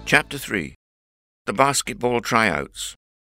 Chapter 3. The Basketball Tryouts.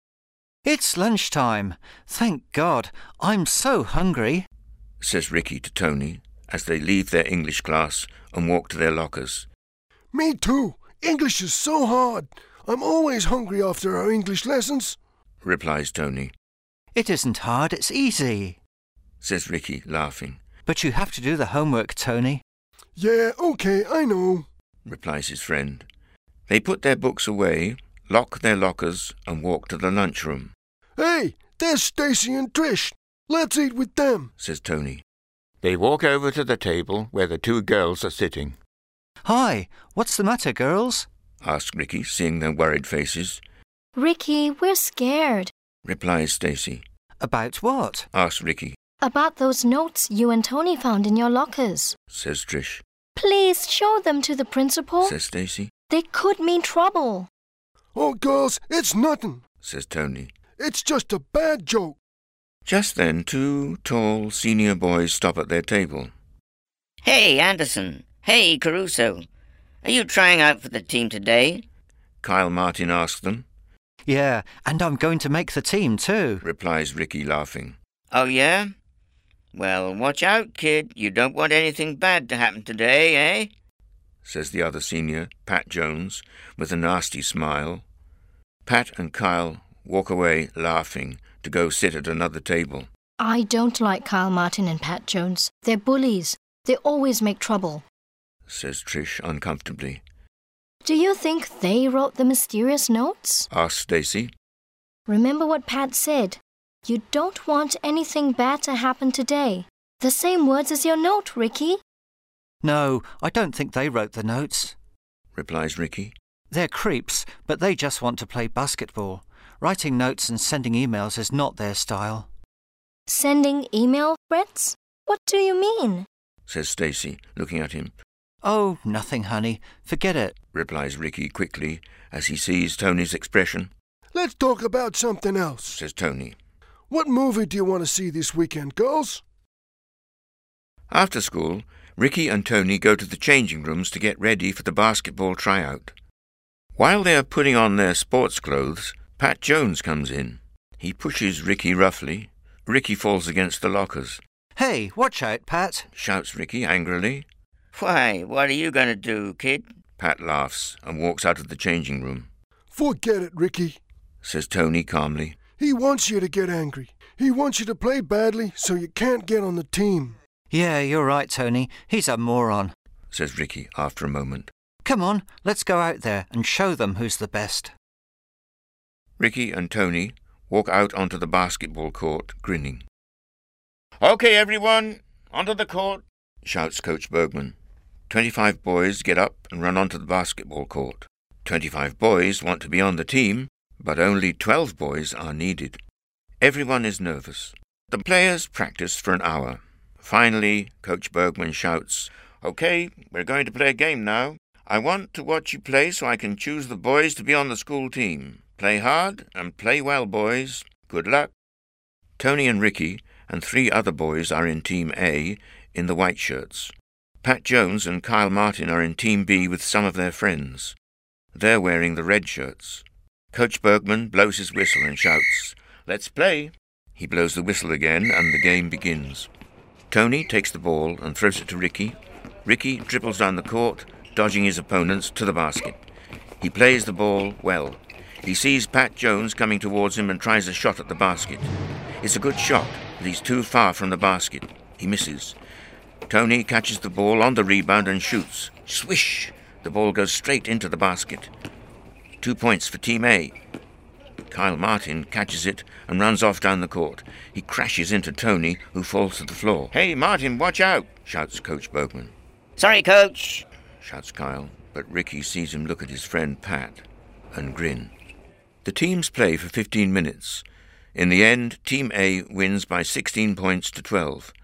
It's lunchtime. Thank God. I'm so hungry, says Ricky to Tony as they leave their English class and walk to their lockers. Me too. English is so hard. I'm always hungry after our English lessons, replies Tony. It isn't hard, it's easy, says Ricky, laughing. But you have to do the homework, Tony. Yeah, okay, I know, replies his friend. They put their books away, lock their lockers and walk to the lunchroom. Hey, there's Stacy and Trish. Let's eat with them, says Tony. They walk over to the table where the two girls are sitting. Hi, what's the matter, girls? asks Ricky, seeing their worried faces. Ricky, we're scared, replies Stacy. About what? asks Ricky. About those notes you and Tony found in your lockers, says Trish. Please show them to the principal, says Stacy. They could mean trouble. Oh, girls, it's nothing, says Tony. It's just a bad joke. Just then, two tall senior boys stop at their table. Hey, Anderson. Hey, Caruso. Are you trying out for the team today? Kyle Martin asks them. Yeah, and I'm going to make the team too, replies Ricky, laughing. Oh, yeah? Well, watch out, kid. You don't want anything bad to happen today, eh? says the other senior, Pat Jones, with a nasty smile. Pat and Kyle walk away, laughing, to go sit at another table. I don't like Kyle Martin and Pat Jones. They're bullies. They always make trouble, says Trish uncomfortably. Do you think they wrote the mysterious notes? asks Stacy. Remember what Pat said. You don't want anything bad to happen today. The same words as your note, Ricky. No, I don't think they wrote the notes, replies Ricky. They're creeps, but they just want to play basketball. Writing notes and sending emails is not their style. Sending email threats? What do you mean? says Stacy, looking at him. Oh, nothing, honey. Forget it, replies Ricky quickly as he sees Tony's expression. Let's talk about something else, says Tony. What movie do you want to see this weekend, girls? After school, Ricky and Tony go to the changing rooms to get ready for the basketball tryout. While they are putting on their sports clothes, Pat Jones comes in. He pushes Ricky roughly. Ricky falls against the lockers. Hey, watch out, Pat, shouts Ricky angrily. Why, what are you going to do, kid? Pat laughs and walks out of the changing room. Forget it, Ricky, says Tony calmly. He wants you to get angry. He wants you to play badly so you can't get on the team. Yeah, you're right, Tony. He's a moron, says Ricky after a moment. Come on, let's go out there and show them who's the best. Ricky and Tony walk out onto the basketball court, grinning. OK, everyone, onto the court, shouts Coach Bergman. 25 boys get up and run onto the basketball court. 25 boys want to be on the team, but only 12 boys are needed. Everyone is nervous. The players practice for an hour. Finally, Coach Bergman shouts, OK, we're going to play a game now. I want to watch you play so I can choose the boys to be on the school team. Play hard and play well, boys. Good luck. Tony and Ricky and 3 other boys are in Team A in the white shirts. Pat Jones and Kyle Martin are in Team B with some of their friends. They're wearing the red shirts. Coach Bergman blows his whistle and shouts, Let's play. He blows the whistle again and the game begins. Tony takes the ball and throws it to Ricky. Ricky dribbles down the court, dodging his opponents to the basket. He plays the ball well. He sees Pat Jones coming towards him and tries a shot at the basket. It's a good shot, but he's too far from the basket. He misses. Tony catches the ball on the rebound and shoots. Swish! The ball goes straight into the basket. 2 points for Team A. Kyle Martin catches it and runs off down the court. He crashes into Tony, who falls to the floor. Hey, Martin, watch out! Shouts Coach Bergman. Sorry, Coach, shouts Kyle, but Ricky sees him look at his friend Pat and grin. The teams play for 15 minutes. In the end, Team A wins by 16 points to 12.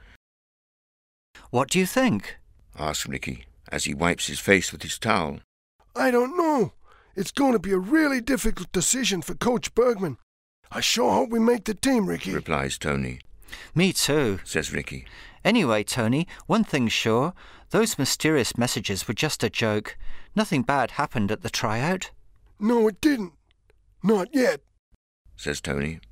What do you think? asks Ricky as he wipes his face with his towel. I don't know. It's going to be a really difficult decision for Coach Bergman. I sure hope we make the team, Ricky, replies Tony. Me too, says Ricky. Anyway, Tony, one thing's sure. Those mysterious messages were just a joke. Nothing bad happened at the tryout. No, it didn't. Not yet. says Tony.